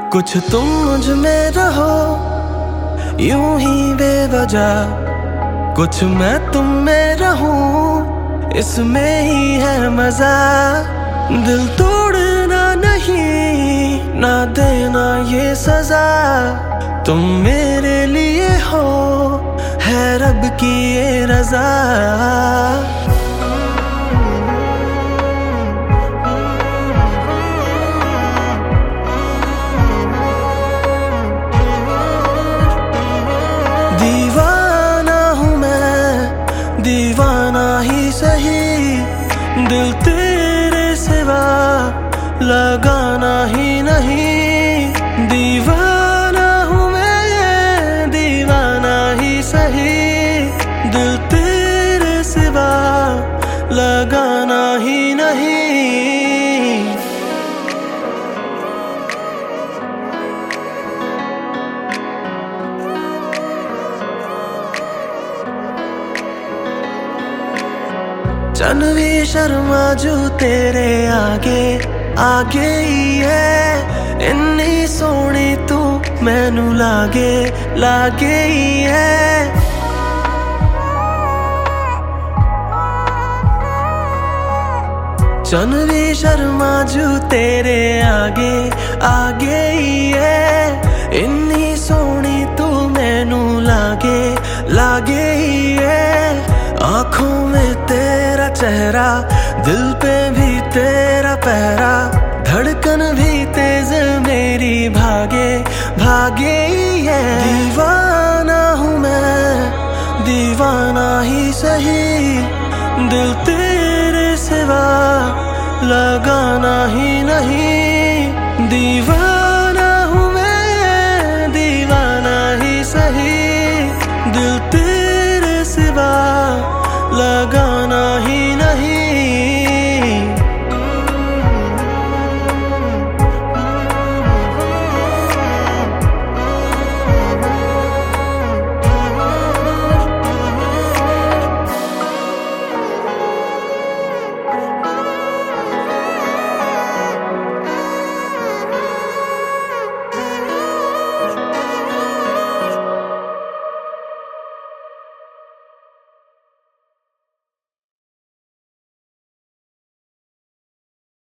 कुछ तुम मुझ में रहो यूं ही बेवजह, कुछ मैं तुम में रहूं इसमें ही है मजा। दिल तोड़ना नहीं, ना देना ये सजा, तुम मेरे लिए हो है रब की ये रजा। दीवाना हूँ मैं, दीवाना ही सही, दिल तेरे सिवा लगाना ही नहीं। दीवाना हूँ मैं, दीवाना ही सही, दिल तेरे सिवा लगाना ही नहीं। जानवी शर्मा जो तेरे आगे आगे ही है, इन्नी सोहनी तू मैनू लागे लागे ही है। जानवी शर्मा जो तेरे आगे आगे ही है, इन्नी सोहनी तू मैनू लागे लागे ही है। आँखों में तेरा चेहरा, दिल पे भी तेरा पहरा, धड़कन भी तेज मेरी भागे भागे ही है। दीवाना हूँ मैं, दीवाना ही सही, दिल तेरे सिवा लगाना ही